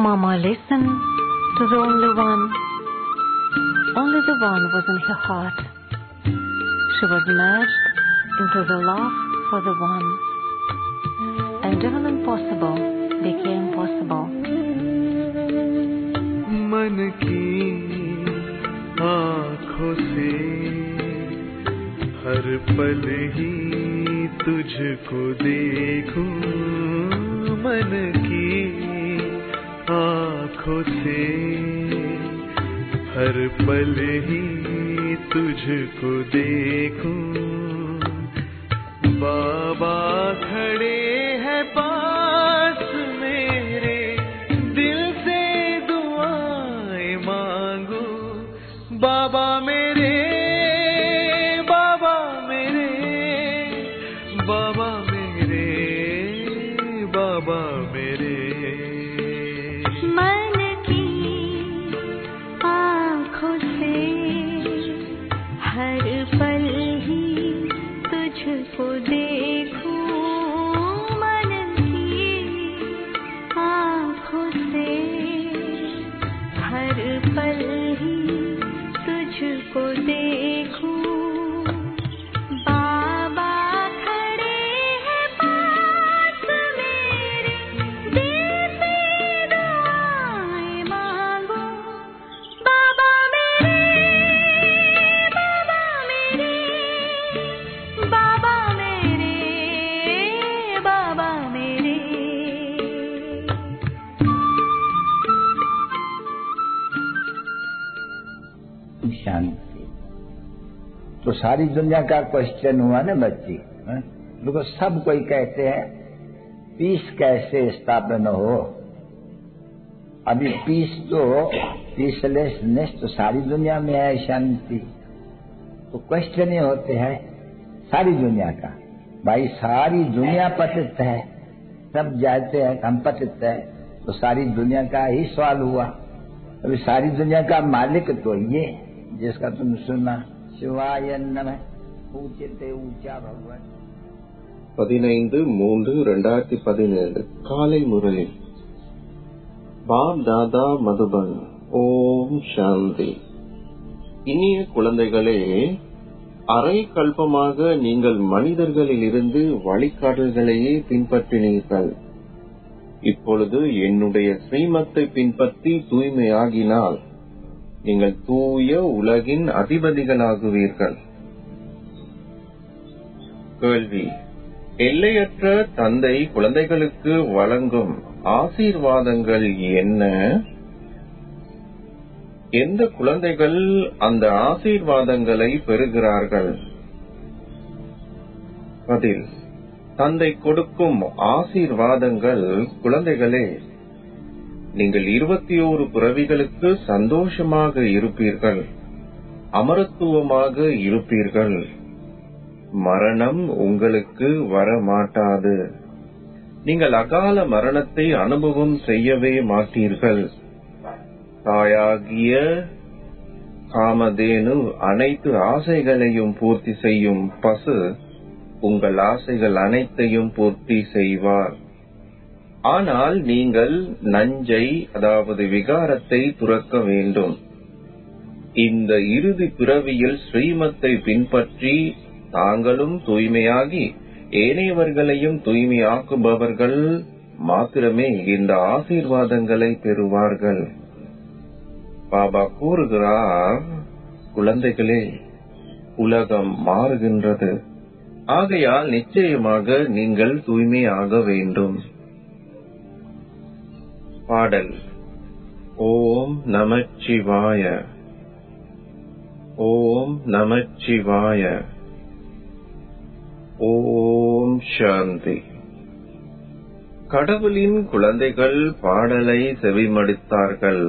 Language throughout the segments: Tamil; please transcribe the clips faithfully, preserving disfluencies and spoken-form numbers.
Mama listened to the only one. Only the one was in her heart. She was merged into the love for the one. And even impossible became possible. मन की आँखों से हर पल ही तुझको देखूं, मन की आँखों से हर पल ही तुझको देखूं। बाबा खड़े हैं पास मेरे, दिल से दुआएं मांगू। बाबा मेरे, बाबा मेरे, बाबा मेरे, बाबा मेरे। मन की आँखों से हर पल ही तुझको देखूं, मन की आँखों से हर पल ही तुझको देखूं। बाबा खड़े हैं पास मेरे, दिल से दुआएं मांगो। बाबा मेरे, बाबा मेरे, बाबा मेरे, बाबा मेरे। शांति। तो सारी दुनिया का क्वेश्चन हुआ ना बच्ची, देखो सब कोई कहते हैं पीस कैसे स्थापन हो। अभी पीस तो पीसलेसनेस तो सारी दुनिया में है, शांति। तो क्वेश्चन ये होते हैं सारी दुनिया का, भाई सारी दुनिया पतित है, सब जानते हैं हम पतित है, तो सारी दुनिया का ही सवाल हुआ। अभी सारी दुनिया का मालिक तो ये जिसका तुम सुना, शिवाय नमः, ऊंचे ऊंचा भगवान। பதினைந்து மூன்று இரண்டாயிரத்தி பதினேழு காலை முரளி. பாப் தாதா மதுபன். ஓம் சாந்தி. இனிய குழந்தைகளே, அரை கல்பமாக நீங்கள் மனிதர்களில் இருந்து வழிகாட்டல்களையே பின்பற்றினீர்கள். இப்பொழுது என்னுடைய ஸ்ரீமத்தை பின்பற்றி தூய்மையாகினால் நீங்கள் தூய உலகின் அதிபதிகளாகுவீர்கள். கேள்வி: எல்லையற்ற தந்தை குழந்தைகளுக்கு வழங்கும் ஆசீர்வாதங்கள் என்ன? எந்த குழந்தைகள் அந்த ஆசீர்வாதங்களை பெறுகிறார்கள்? பதில்: தந்தை கொடுக்கும் ஆசீர்வாதங்கள் குழந்தைகளே, நீங்கள் இருபத்தி ஓரு பிறவிகளுக்கு சந்தோஷமாக இருப்பீர்கள், அமரத்துவமாக இருப்பீர்கள், மரணம் உங்களுக்கு வரமாட்டாது, நீங்கள் அகால மரணத்தை அனுபவம் செய்யவே மாட்டீர்கள். தாயாகிய காமதேனு அனைத்து ஆசைகளையும் பூர்த்தி செய்யும் பசு உங்கள் ஆசைகள் அனைத்தையும் பூர்த்தி செய்வார். ஆனால் நீங்கள் நஞ்சை, அதாவது விகாரத்தை துறக்க வேண்டும். இந்த இறுதி பிறவியில் ஸ்ரீமத்தை பின்பற்றி தாங்களும் தூய்மையாகி ஏனையவர்களையும் தூய்மையாக்குபவர்கள் மாத்திரமே இந்த ஆசீர்வாதங்களை பெறுவார்கள். பாபா கூறுகிறார், குழந்தைகளே, உலகம் மாறுகின்றது, ஆகையால் நிச்சயமாக நீங்கள் தூய்மையாக வேண்டும். பாடல். ஓம் நமச்சிவாய, ஓம் நமச்சிவாய, ஓம் சாந்தி. கடவுளின் குழந்தைகள் பாடலை செவிமடுத்தார்கள்.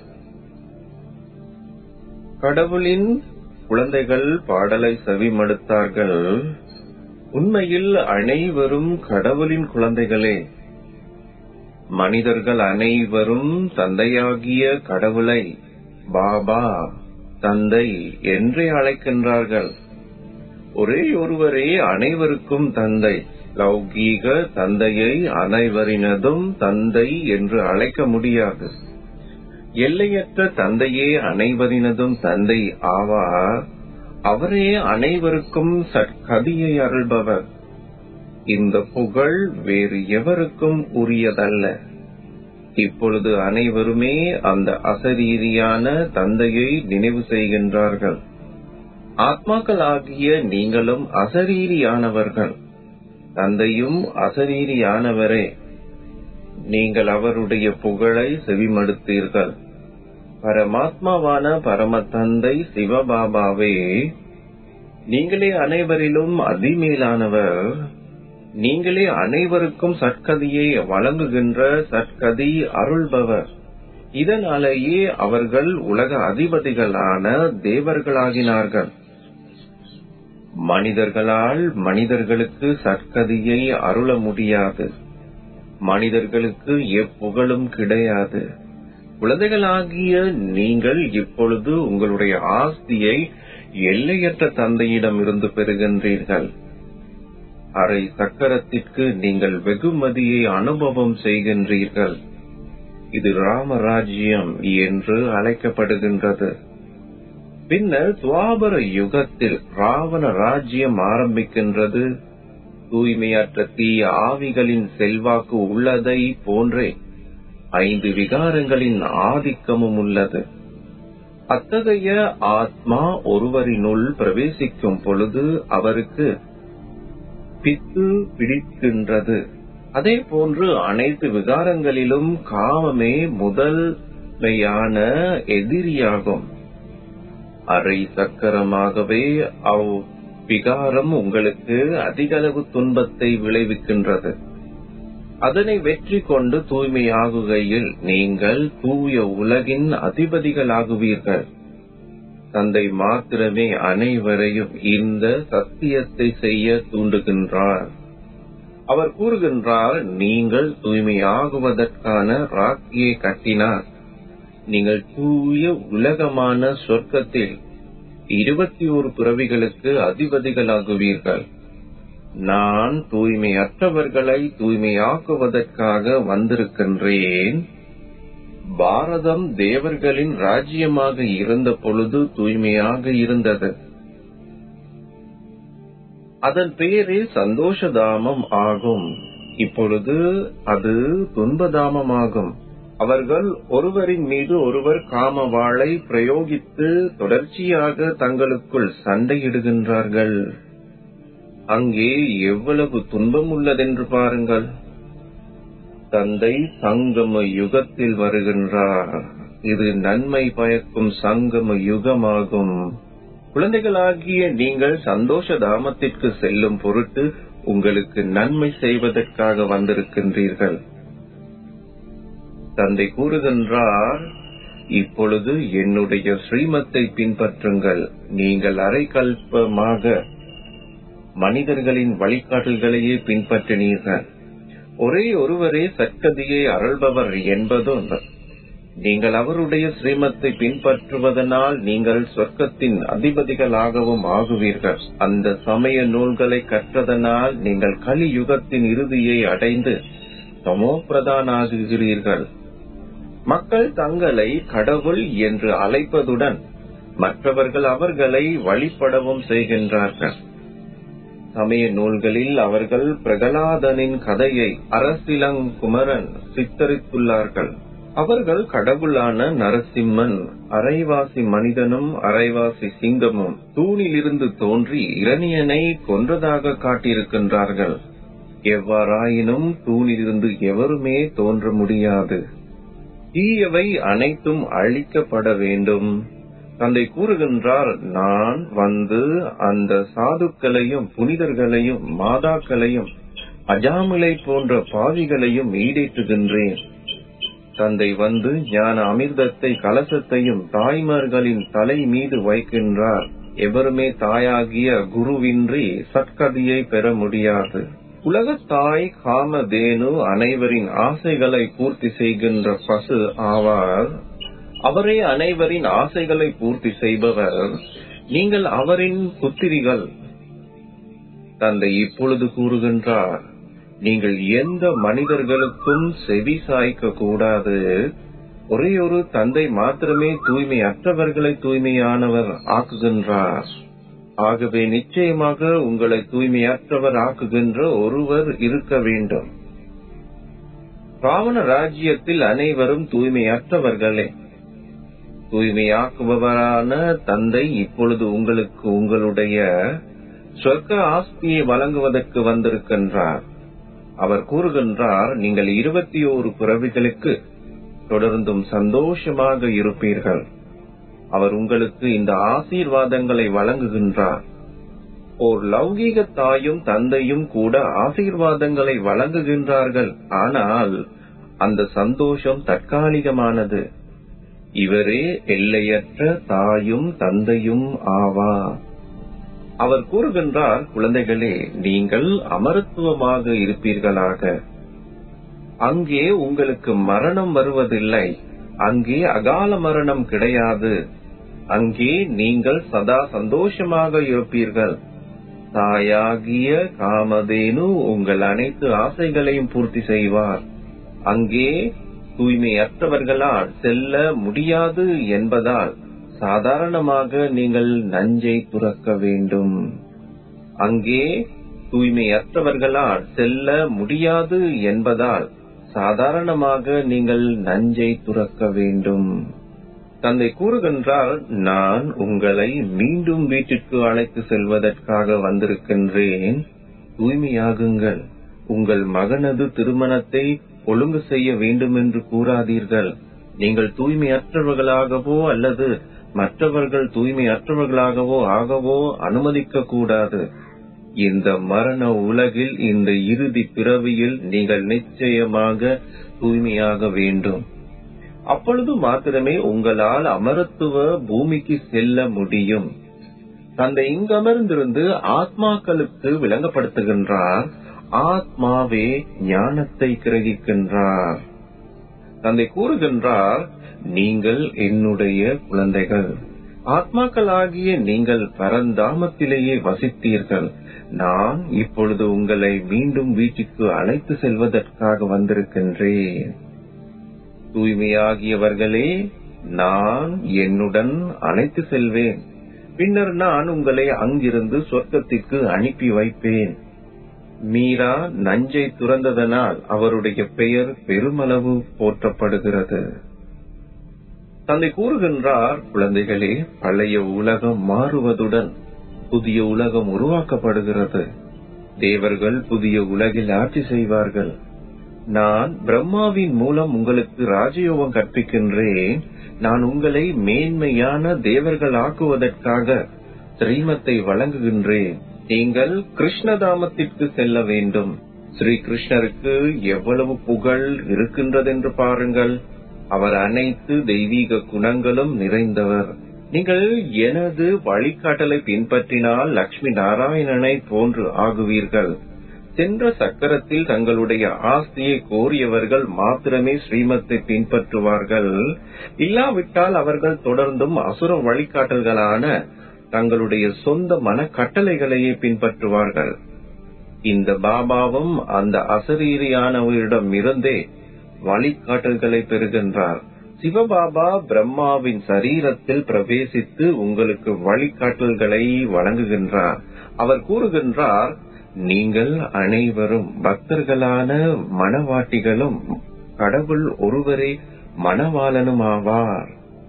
கடவுளின் குழந்தைகள் பாடலை செவிமடுத்தார்கள். உண்மையில் அனைவரும் கடவுளின் குழந்தைகளே. மனிதர்கள் அனைவரும் தந்தையாகிய கடவுளை பாபா, தந்தை என்றே அழைக்கின்றார்கள். ஒரே ஒருவரே அனைவருக்கும் தந்தை, லௌகீக தந்தையை அனைவரினதும் தந்தை என்று அழைக்க முடியாது. எல்லையற்ற தந்தையே அனைவரினதும் தந்தை ஆவார். அவரே அனைவருக்கும் சற்கதியை அருள்பவர். இந்த புகழ் வேறு எவருக்கும் உரியதல்ல. இப்பொழுது அனைவருமே அந்த அசரீரியான தந்தையை நினைவு செய்கின்றார்கள். ஆத்மாக்களாகிய நீங்களும் அசரீரியானவர்கள். தந்தையும் அசரீரியானவரே. நீங்கள் அவருடைய புகழை செவிமடுத்தீர்கள். பரமாத்மாவான பரம தந்தை சிவபாபாவே, நீங்களே அனைவரிலும் அதிமேலானவர். நீங்களே அனைவருக்கும் சற்கதியை வழங்குகின்ற சற்கதி அருள்பவர். இதனாலேயே அவர்கள் உலக அதிபதிகளான தேவர்களாகினார்கள். மனிதர்களால் மனிதர்களுக்கு சற்கதியை அருள முடியாது. மனிதர்களுக்கு எப்புகழும் கிடையாது. குழந்தைகளாகிய நீங்கள் இப்பொழுது உங்களுடைய ஆஸ்தியை எல்லையற்ற தந்தையிடம் இருந்து பெறுகின்றீர்கள். அரை சக்கரத்திற்கு நீங்கள் வெகுமதியை அனுபவம் செய்கின்றீர்கள். இது ராமராஜ்யம் என்று அழைக்கப்படுகின்றது. பின்னர் துவாபர யுகத்தில் ராவண ராஜ்யம் ஆரம்பிக்கின்றது. தூய்மையற்ற தீய ஆவிகளின் செல்வாக்கு உள்ளதை போன்றே ஐந்து விகாரங்களின் ஆதிக்கமும் உள்ளது. அத்தகைய ஆத்மா ஒருவரினுள் பிரவேசிக்கும் பொழுது அவருக்கு பித்து பிடிக்கின்றது. அதே போன்று அனைத்து விகாரங்களிலும் காமமே முதன்மையான எதிரியாகும். அரை சக்கரமாகவே அவ் விகாரம் உங்களுக்கு அதிகளவு துன்பத்தை விளைவிக்கின்றது. அதனை வெற்றி கொண்டு தூய்மையாகுகையில் நீங்கள் தூய உலகின் அதிபதிகளாகுவீர்கள். தந்தை மாத்திரமே அனைவரையும் இந்த சத்தியத்தை செய்ய தூண்டுகின்றார். அவர் கூறுகின்றார், நீங்கள் தூய்மையாகுவதற்கான ராக்கியை கட்டினார். நீங்கள் தூய உலகமான சொர்க்கத்தில் இருபத்தி ஒரு பிறவிகளுக்கு அதிபதிகளாகுவீர்கள். நான் தூய்மையற்றவர்களை தூய்மையாக்குவதற்காக வந்திருக்கின்றேன். பாரதம் தேவர்களின் ராஜ்யமாக இருந்த பொழுது தூய்மையாக இருந்தது. அதன் பெயரே சந்தோஷதாமம் ஆகும். இப்பொழுது அது துன்பதாமமாகும். அவர்கள் ஒருவரின் மீது ஒருவர் காம வாளை பிரயோகித்து தொடர்ச்சியாக தங்களுக்குள் சண்டையிடுகின்றார்கள். அங்கே எவ்வளவு துன்பம் உள்ளதென்று பாருங்கள். தந்தை சங்கம யுகத்தில் வருகின்றார். இது நன்மை பயக்கும் சங்கம யுகமாகும். குழந்தைகளாகிய நீங்கள் சந்தோஷ தாமத்திற்கு செல்லும் பொருட்டு உங்களுக்கு நன்மை செய்வதற்காக வந்திருக்கின்றீர்கள். தந்தை கூறுகின்றார், இப்பொழுது என்னுடைய ஸ்ரீமத்தை பின்பற்றுங்கள். நீங்கள் அரைக்கல்பமாக மனிதர்களின் வழிகாட்டல்களையே பின்பற்றினீர்கள். ஒரே ஒருவரே சற்கதியை அருள்பவர் என்பதும், நீங்கள் அவருடைய ஸ்ரீமத்தை பின்பற்றுவதனால் நீங்கள் சொர்க்கத்தின் அதிபதிகளாகவும் ஆகுவீர்கள். அந்த சமய நூல்களை கற்றதனால் நீங்கள் கலியுகத்தின் இறுதியை அடைந்து தமோ பிரதானாகுகிறீர்கள். மக்கள் தங்களை கடவுள் என்று அழைப்பதுடன் மற்றவர்கள் அவர்களை வழிபடவும் செய்கின்றார்கள். சமய நூல்களில் அவர்கள் பிரகலாதனின் கதையை அரசிலங்குமரன் சித்தரித்துள்ளார்கள். அவர்கள் கடவுளான நரசிம்மன் அரைவாசி மனிதனும் அரைவாசி சிங்கமும் தூணிலிருந்து தோன்றி இரணியனை கொன்றதாக காட்டியிருக்கின்றார்கள். எவ்வாறாயினும் தூணிலிருந்து எவருமே தோன்ற முடியாது. தீயவை அனைத்தும் அழிக்கப்பட வேண்டும். தந்தை கூறுகின்றார், நான் வந்து அந்த சாதுக்களையும் புனிதர்களையும் மாதாக்களையும் அஜாமிலை போன்ற பாவிகளையும் ஈடேற்றுகின்றேன். தந்தை வந்து ஞான அமிர்தத்தை கலசத்தையும் தாய்மார்களின் தலை மீது வைக்கின்றார். எவருமே தாயாகிய குருவின்றி சற்கதியை பெற முடியாது. உலகத்தாய் காமதேனு அனைவரின் ஆசைகளை பூர்த்தி செய்கின்ற பசு ஆவார். அவரே அனைவரின் ஆசைகளை பூர்த்தி செய்பவர். நீங்கள் அவரின் புத்திரிகள். தந்தை இப்பொழுது கூறுகின்றார், நீங்கள் எந்த மனிதர்களுக்கும் செவி சாய்க்க கூடாது. ஒரே ஒரு தந்தை மாத்திரமே தூய்மையற்றவர்களை தூய்மையானவர் ஆக்குகின்றார். ஆகவே நிச்சயமாக உங்களை தூய்மையற்றவர் ஆக்குகின்ற ஒருவர் இருக்க வேண்டும். ராவண ராஜ்யத்தில் அனைவரும் தூய்மையற்றவர்களே. தூய்மையாக்குபவரான தந்தை இப்பொழுது உங்களுக்கு உங்களுடைய சொர்க்க ஆஸ்தியை வழங்குவதற்கு வந்திருக்கின்றார். அவர் கூறுகின்றார், நீங்கள் இருபத்தி ஓரு பிறவிகளுக்கு தொடர்ந்தும் சந்தோஷமாக இருப்பீர்கள். அவர் உங்களுக்கு இந்த ஆசீர்வாதங்களை வழங்குகின்றார். ஓர் லௌகீக தாயும் தந்தையும் கூட ஆசீர்வாதங்களை வழங்குகின்றார்கள். ஆனால் அந்த சந்தோஷம் தற்காலிகமானது. இவரே எல்லையற்ற தாயும் தந்தையும் ஆவார். அவர் கூறுகின்றார், குழந்தைகளே, நீங்கள் அமரத்துவமாக இருப்பீர்களாக. அங்கே உங்களுக்கு மரணம் வருவதில்லை. அங்கே அகால மரணம் கிடையாது. அங்கே நீங்கள் சதா சந்தோஷமாக இருப்பீர்கள். தாயாகிய காமதேனு உங்கள் அனைத்து ஆசைகளையும் பூர்த்தி செய்வார். அங்கே தூய்மையற்றவர்களால் செல்ல முடியாது என்பதால் சாதாரணமாக நீங்கள் நஞ்சை துறக்க வேண்டும். அங்கே தூய்மையற்றவர்களால் செல்ல முடியாது என்பதால் சாதாரணமாக நீங்கள் நஞ்சை துறக்க வேண்டும். தந்தை கூறுகின்றார், நான் உங்களை மீண்டும் வீட்டிற்கு அழைத்து செல்வதற்காக வந்திருக்கின்றேன். தூய்மையாகுங்கள். உங்கள் மகனது திருமணத்தை ஒழுங்கு செய்ய வேண்டும் என்று கூறாதீர்கள். நீங்கள் தூய்மையற்றவர்களாகவோ அல்லது மற்றவர்கள் தூய்மையற்றவர்களாகவோ ஆகவோ அனுமதிக்க கூடாது. இந்த மரண உலகில், இந்த இறுதி பிறவியில் நீங்கள் நிச்சயமாக தூய்மையாக வேண்டும். அப்பொழுது மாத்திரமே உங்களால் அமரத்துவ பூமிக்கு செல்ல முடியும். தந்தை இங்கமர்ந்திருந்து ஆத்மாக்களுக்கு விளங்கப்படுத்துகின்றார். ஆத்மாவே ஞானத்தை கிரகிக்கின்றார். தந்தை கூறுகின்றார், நீங்கள் என்னுடைய குழந்தைகள். ஆத்மாக்களாகிய நீங்கள் பரந்தாமத்திலேயே வசித்தீர்கள். நான் இப்பொழுது உங்களை மீண்டும் வீட்டுக்கு அழைத்து செல்வதற்காக வந்திருக்கின்றேன். தூய்மையாகியவர்களே, நான் என்னுடன் அழைத்து செல்வேன். பின்னர் நான் உங்களை அங்கிருந்து சொர்க்கத்திற்கு அனுப்பி வைப்பேன். மீரா நஞ்சை துறந்ததனால் அவருடைய பெயர் பெருமளவு போற்றப்படுகிறது. தந்தை கூறுகின்றார், குழந்தைகளே, பழைய உலகம் மாறுவதுடன் புதிய உலகம் உருவாக்கப்படுகிறது. தேவர்கள் புதிய உலகில் ஆட்சி செய்வார்கள். நான் பிரம்மாவின் மூலம் உங்களுக்கு ராஜயோகம் கற்பிக்கின்றேன். நான் உங்களை மேன்மையான தேவர்கள் ஆக்குவதற்காக ஸ்ரீமத்தை வழங்குகின்றேன். நீங்கள் கிருஷ்ணதாமத்திற்கு செல்ல வேண்டும். ஸ்ரீ கிருஷ்ணருக்கு எவ்வளவு புகழ் இருக்கின்றதென்று பாருங்கள். அவர் அனைத்து தெய்வீக குணங்களும் நிறைந்தவர். நீங்கள் எனது வழிகாட்டலை பின்பற்றினால் லட்சுமி நாராயணனை போன்று ஆகுவீர்கள். சென்ற சக்கரத்தில் தங்களுடைய ஆஸ்தியை கோரியவர்கள் மாத்திரமே ஸ்ரீமத்தை பின்பற்றுவார்கள். இல்லாவிட்டால் அவர்கள் தொடர்ந்தும் அசுர வழிகாட்டல்களான தங்களுடைய சொந்த மன கட்டளைகளையே பின்பற்றுவார்கள். இந்த பாபாவும் அந்த அசரீரியானவரிடம் இருந்தே வழிகாட்டல்களை பெறுகின்றார். சிவபாபா பிரம்மாவின் சரீரத்தில் பிரவேசித்து உங்களுக்கு வழிகாட்டல்களை வழங்குகின்றார். அவர் கூறுகின்றார், நீங்கள் அனைவரும் பக்தர்களான மணவாட்டிகளும் கடவுள் ஒருவரே மணவாளனும் ஆவார்.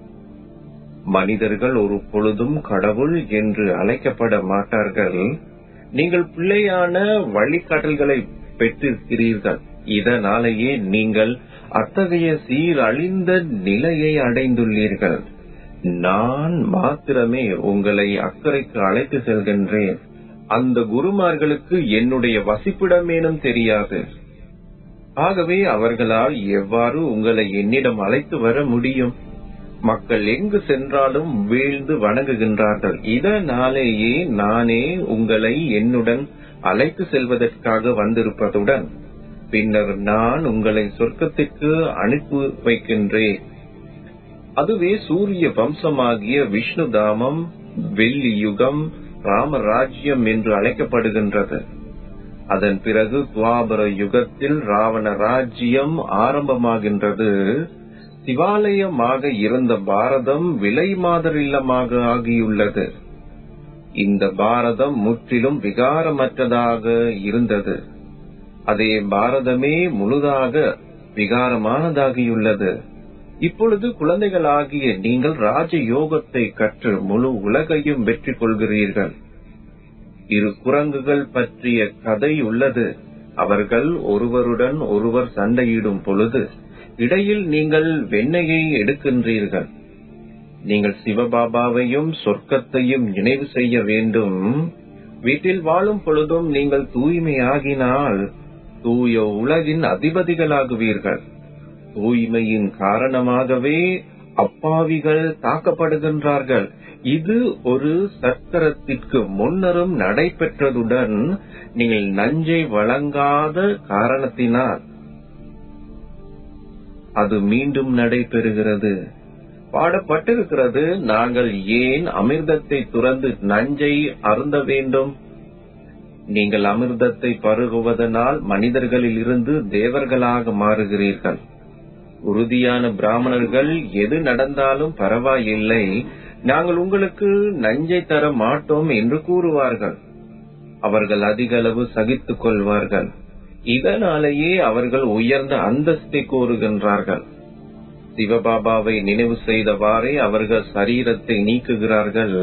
மனிதர்கள் ஒரு பொழுதும் கடவுள் என்று அழைக்கப்பட மாட்டார்கள். நீங்கள் பிள்ளையான வழிகாட்டல்களை பெற்றிருக்கிறீர்கள். இதனாலேயே நீங்கள் அத்தகைய சீரழிந்த நிலையை அடைந்துள்ளீர்கள். நான் மாத்திரமே உங்களை அக்கறைக்கு அழைத்து செல்கின்றேன். அந்த குருமார்களுக்கு என்னுடைய வசிப்பிடமேனும் தெரியாது. ஆகவே அவர்களால் எவ்வாறு உங்களை என்னிடம் அழைத்து வர முடியும்? மக்கள் எங்கு சென்றாலும் வீழ்ந்து வணங்குகின்றார்கள். இதனாலேயே நானே உங்களை என்னுடன் அழைத்து செல்வதற்காக வந்திருப்பதுடன் பின்னர் நான் உங்களை சொர்க்கத்திற்கு அனுப்பி வைக்கின்றேன். அதுவே சூரிய வம்சமாகிய விஷ்ணு தாமம், வெள்ளி யுகம், ராமராஜ்யம் என்று அழைக்கப்படுகின்றது. அதன் பிறகு துவாபர யுகத்தில் ராவண ராஜ்யம் ஆரம்பமாகின்றது. சிவாலயமாக இருந்த பாரதம் விலை மாதர் இல்லமாக ஆகியுள்ளது. இந்த பாரதம் முற்றிலும் விகாரமற்றதாக இருந்தது. அதே பாரதமே முழுதாக விகாரமானதாகியுள்ளது. இப்பொழுது குழந்தைகளாகிய நீங்கள் ராஜயோகத்தை கற்று முழு உலகையும் வெற்றி கொள்கிறீர்கள். இரு குரங்குகள் பற்றிய கதை உள்ளது. அவர்கள் ஒருவருடன் ஒருவர் சண்டையிடும் பொழுது இடையில் நீங்கள் வெண்ணெயை எடுக்கின்றீர்கள். நீங்கள் சிவபாபாவையும் சொர்க்கத்தையும் நினைவு செய்ய வேண்டும். வீட்டில் வாழும் பொழுதும் நீங்கள் தூய்மையாகினால் தூய உலகின் அதிபதிகளாகுவீர்கள். தூய்மையின் காரணமாகவே அப்பாவிகள் தாக்கப்படுகின்றார்கள். இது ஒரு சக்கரத்திற்கு முன்னரும் நடைபெற்றதுடன் நீங்கள் நஞ்சை வழங்காத காரணத்தினால் அது மீண்டும் நடைபெறுகிறது. பாடப்பட்டிருக்கிறது, நாங்கள் ஏன் அமிர்தத்தை துறந்து நஞ்சை அருந்த வேண்டும்? நீங்கள் அமிர்தத்தை பருகுவதனால் மனிதர்களில் இருந்து தேவர்களாக மாறுகிறீர்கள். உறுதியான பிராமணர்கள் எது நடந்தாலும் பரவாயில்லை, நாங்கள் உங்களுக்கு நஞ்சை தர மாட்டோம் என்று கூறுவார்கள். அவர்கள் அதிக அளவு சகித்துக் கொள்வார்கள். இதனாலேயே அவர்கள் உயர்ந்த அந்தஸ்தை கோருகின்றார்கள். சிவபாபாவை நினைவு செய்தவாறே அவர்கள் சரீரத்தை நீக்குகிறார்கள்.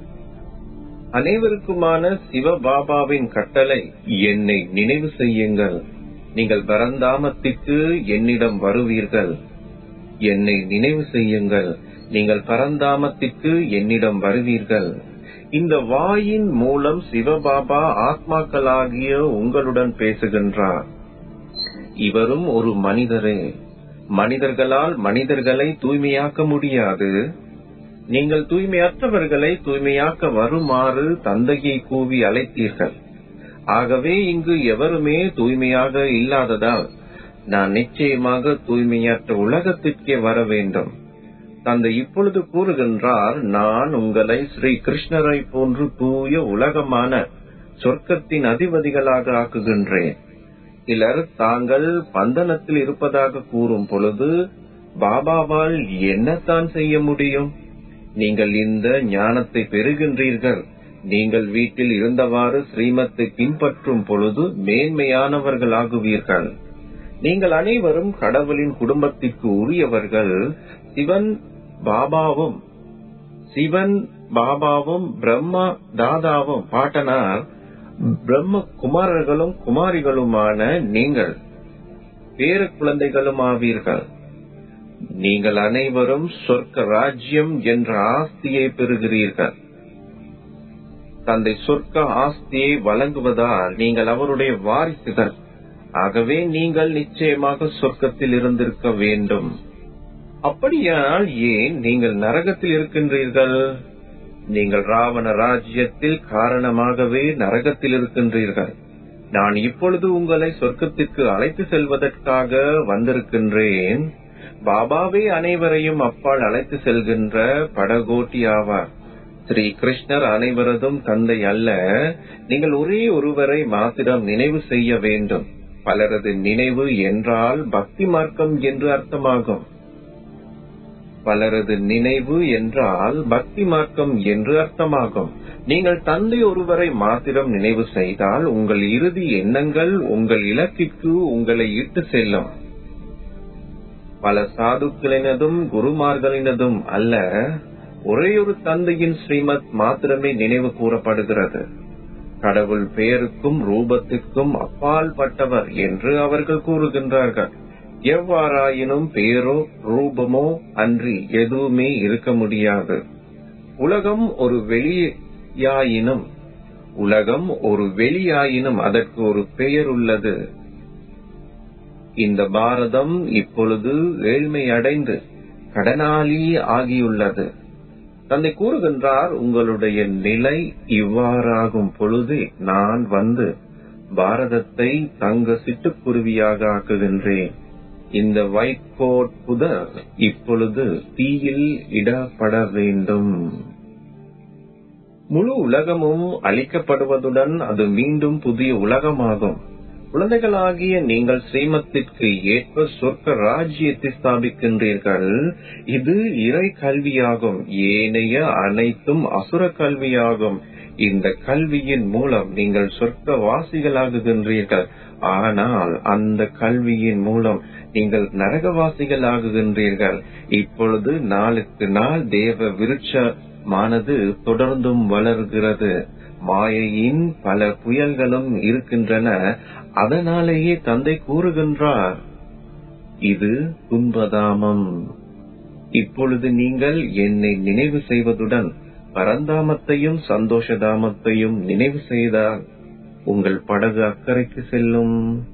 அனைவருக்குமான சிவபாபாவின் கட்டளை, என்னை நினைவு செய்யுங்கள். நீங்கள் பரந்தாமத்திற்கு என்னிடம் வருவீர்கள். என்னை நினைவு செய்யுங்கள், நீங்கள் பரந்தாமத்திற்கு என்னிடம் வருவீர்கள். இந்த வாயின் மூலம் சிவபாபா ஆத்மாக்களாகிய உங்களுடன் பேசுகின்றார். இவரும் ஒரு மனிதரே. மனிதர்களால் மனிதர்களை தூய்மையாக்க முடியாது. நீங்கள் தூய்மையற்றவர்களை தூய்மையாக்க வருமாறு தந்தையை கூவி அழைத்தீர்கள். ஆகவே இங்கு எவருமே தூய்மையாக இல்லாததால் நான் நிச்சயமாக தூய்மையற்ற உலகத்திற்கே வர வேண்டும். தந்தை இப்பொழுது கூறுகின்றார், நான் உங்களை ஸ்ரீ கிருஷ்ணரை போன்று தூய உலகமான சொர்க்கத்தின் அதிபதிகளாக ஆக்குகின்றேன். சிலர் தாங்கள் பந்தனத்தில் இருப்பதாக கூறும் பொழுது பாபாவால் என்னத்தான் செய்ய முடியும்? நீங்கள் இந்த ஞானத்தை பெறுகின்றீர்கள். நீங்கள் வீட்டில் இருந்தவாறு ஸ்ரீமத்தை பின்பற்றும் பொழுது மேன்மையானவர்களாகுவீர்கள். நீங்கள் அனைவரும் கடவுளின் குடும்பத்திற்கு உரியவர்கள். சிவன் பாபாவும் சிவன் பாபாவும் பிரம்மா தாதாவும் பாட்டனார் பிரம்ம குமாரர்களும் குமாரிகளுமான நீங்கள் பேர குழந்தைகளும் ஆவீர்கள். நீங்கள் அனைவரும் சொர்க்க ராஜ்யம் என்ற ஆஸ்தியை பெறுகிறீர்கள். தந்தை சொர்க்க ஆஸ்தியை வழங்குவதால் நீங்கள் அவருடைய வாரிசுகள். ஆகவே நீங்கள் நிச்சயமாக சொர்க்கத்தில் இருந்திருக்க வேண்டும். அப்படியானால் ஏன் நீங்கள் நரகத்தில் இருக்கின்றீர்கள்? நீங்கள் ராவண ராஜ்யத்தில் காரணமாகவே நரகத்தில் இருக்கின்றீர்கள். நான் இப்பொழுது உங்களை சொர்க்கத்திற்கு அழைத்து செல்வதற்காக வந்திருக்கின்றேன். பாபாவே அனைவரையும் அப்பால் அழைத்து செல்கின்ற படகோட்டி ஆவார். ஸ்ரீ கிருஷ்ணர் அனைவரதும் தந்தை அல்ல. நீங்கள் ஒரே ஒருவரை மாத்திரம் நினைவு செய்ய வேண்டும். பலரது நினைவு என்றால் பக்தி மார்க்கம் என்று அர்த்தமாகும். பலரது நினைவு என்றால் பக்தி மார்க்கம் என்று அர்த்தமாகும். நீங்கள் தந்தை ஒருவரை மாத்திரம் நினைவு செய்தால் உங்கள் இறுதி எண்ணங்கள் உங்கள் இலக்கிற்கு உங்களை இட்டு செல்லும். பல சாதுக்களினதும் குருமார்களினதும் அல்ல, ஒரே ஒரு தந்தையின் ஸ்ரீமத் மாத்திரமே நினைவு கூறப்படுகிறது. கடவுள் பெயருக்கும் ரூபத்திற்கும் அப்பால் பட்டவர் என்று அவர்கள் கூறுகின்றார்கள். எவ்வாறாயினும் பெயரோ ரூபமோ அன்றி எதுவுமே இருக்க முடியாது. உலகம் ஒரு வெளியாயினும் உலகம் ஒரு வெளியாயினும் அதற்கு ஒரு பெயர் உள்ளது. இந்த பாரதம் இப்பொழுது ஏழ்மை அடைந்து கடனாளி ஆகியுள்ளது. தந்தை கூறுகின்றார், உங்களுடைய நிலை இவ்வாறாகும் பொழுது நான் வந்து பாரதத்தை தங்க சிட்டுக்குருவியாக ஆக்குகின்றேன். இந்த வைக்கோட் புதர் இப்பொழுது தீயில் இடப்பட வேண்டும். முழு உலகமும் அழிக்கப்படுவதுடன் அது மீண்டும் புதிய உலகமாகும். குழந்தைகளாகிய நீங்கள் ஸ்ரீமத்திற்கு ஏற்ப சொர்க்க ராஜ்யத்தை ஸ்தாபிக்கின்றீர்கள். இது இறை கல்வியாகும். ஏனைய அனைத்தும் அசுர கல்வியாகும். இந்த கல்வியின் மூலம் நீங்கள் சொர்க்க வாசிகளாகுகின்றீர்கள். ஆனால் அந்த கல்வியின் மூலம் நீங்கள் நரகவாசிகளாகுகின்றீர்கள். இப்பொழுது நாளுக்கு நாள் தேவ விருட்சமானது தொடர்ந்தும் வளர்கிறது. மாயையின் பல புயல்களும் இருக்கின்றன. அதனாலேயே தந்தை கூறுகின்றார், இது துன்பதாமம். இப்பொழுது நீங்கள் என்னை நினைவு செய்வதுடன் பரந்தாமத்தையும் சந்தோஷதாமத்தையும் நினைவு செய்தால் உங்கள் படகு அக்கறைக்கு செல்லும்.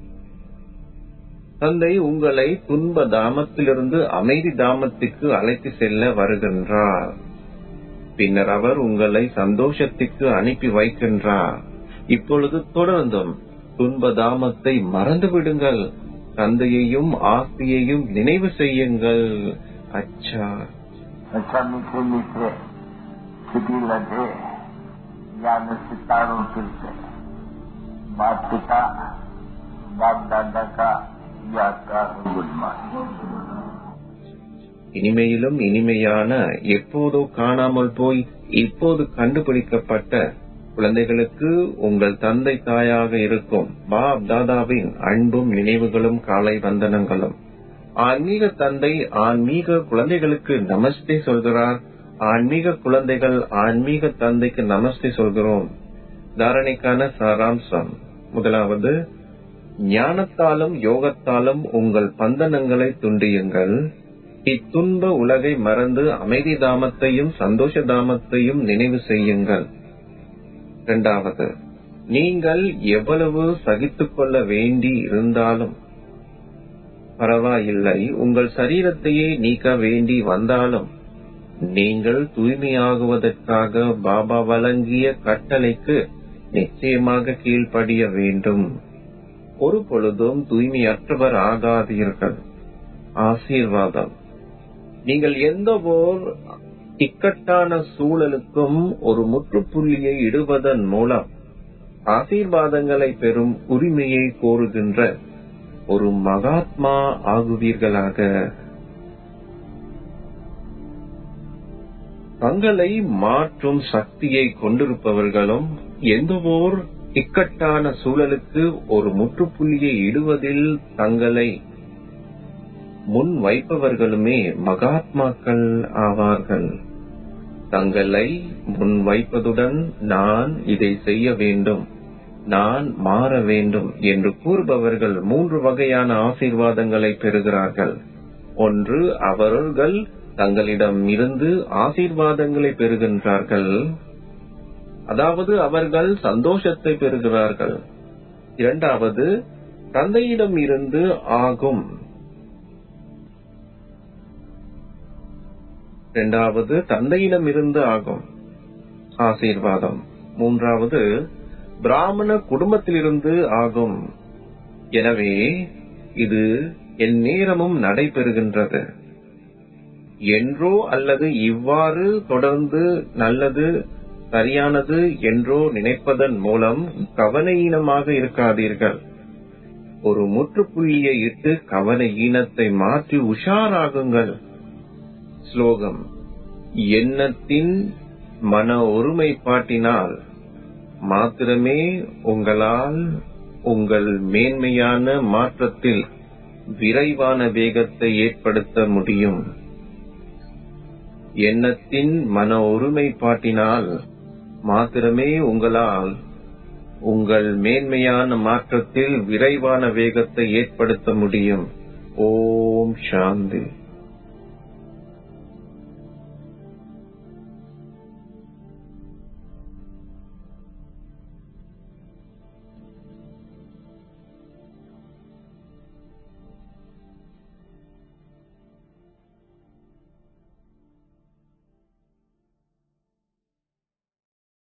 தந்தை உங்களை துன்ப தாமத்திலிருந்து அமைதி தாமத்திற்கு அழைத்து செல்ல வருகின்றார். பின்னர் அவர் உங்களை சந்தோஷத்திற்கு அனுப்பி வைக்கின்றார். இப்பொழுது தொடர்ந்தும் துன்ப தாமத்தை மறந்து விடுங்கள். தந்தையையும் ஆஸ்தியையும் நினைவு செய்யுங்கள். அச்சா अच्छा मीठे मीठे सिटी लगे यान सितारों फिरते माता पिता बाप दादा का याद का गुड मॉर्निंग. இனிமையிலும் இனிமையான எப்போதோ காணாமல் போய் இப்போது கண்டுபிடிக்கப்பட்ட குழந்தைகளுக்கு உங்கள் தந்தை தாயாக இருக்கும் பாப் தாதாவின் அன்பும் நினைவுகளும் காலை வந்தனங்களும். ஆன்மீக தந்தை ஆன்மீக குழந்தைகளுக்கு நமஸ்தே சொல்கிறார். ஆன்மீக குழந்தைகள் ஆன்மீக தந்தைக்கு நமஸ்தே சொல்கிறோம். தாரணைக்கான சாராம்சம். முதலாவது, ஞானத்தாலும் யோகத்தாலும் உங்கள் பந்தனங்களை துண்டியுங்கள். இத்துன்ப உலகை மறந்து அமைதி தாமத்தையும் சந்தோஷ தாமத்தையும் நினைவு செய்யுங்கள். இரண்டாவது, நீங்கள் எவ்வளவு சகித்துக் கொள்ள வேண்டி இருந்தாலும் பரவாயில்லை, உங்கள் சரீரத்தையே நீக்க வேண்டி வந்தாலும் நீங்கள் தூய்மையாகுவதற்காக பாபா வழங்கிய கட்டளைக்கு நிச்சயமாக கீழ்ப்படிய வேண்டும். ஒரு பொழுதும் தூய்மையற்றவர் ஆகாதீர்கள். ஆசீர்வாதம். நீங்கள் எந்த ஓர் இக்கட்டான சூழலுக்கும் ஒரு முற்றுப்புள்ளியை இடுவதன் மூலம் ஆசீர்வாதங்களை பெறும் உரிமையை கோருகின்ற ஒரு மகாத்மா ஆகுவீர்களாக. தங்களை மாற்றும் சக்தியை கொண்டிருப்பவர்களும் எந்தவோர் இக்கட்டான சூழலுக்கு ஒரு முற்றுப்புள்ளியை இடுவதில் தங்களை முன் வைப்பவர்களுமே மகாத்மாக்கள் ஆவார்கள். தங்களை முன் வைப்பதுடன் நான் இதை செய்ய வேண்டும், நான் மாற வேண்டும் என்று கூறுபவர்கள் மூன்று வகையான ஆசீர்வாதங்களை பெறுகிறார்கள். ஒன்று, அவர்கள் தங்களிடம் இருந்து ஆசீர்வாதங்களை பெறுகின்றார்கள், அதாவது அவர்கள் சந்தோஷத்தை பெறுகிறார்கள். இரண்டாவது, தந்தையிடம் இருந்து ஆகும் இரண்டாவது தந்தையிடம் இருந்து ஆகும் ஆசீர்வாதம். மூன்றாவது, பிராமண குடும்பத்திலிருந்து ஆகும். எனவே இது என் நேரமும் நடைபெறுகின்றது என்றோ அல்லது இவ்வாறு தொடர்ந்து நல்லது சரியானது என்றோ நினைப்பதன் மூலம் கவனையீனமாக இருக்காதீர்கள். ஒரு முற்றுப்புள்ளியை இட்டு கவன ஈனத்தை மாற்றி உஷாராகுங்கள். ஸ்லோகம். எண்ணத்தின் மன ஒருமைப்பாட்டினால் மாத்திரமே உங்களால் உங்கள் மேன்மையான மாற்றத்தில் விரைவான வேகத்தை ஏற்படுத்த முடியும். எண்ணத்தின் மன ஒருமைப்பாட்டினால் மாத்திரமே உங்களால் உங்கள் மேன்மையான மாற்றத்தில் விரைவான வேகத்தை ஏற்படுத்த முடியும். ஓம் சாந்தி.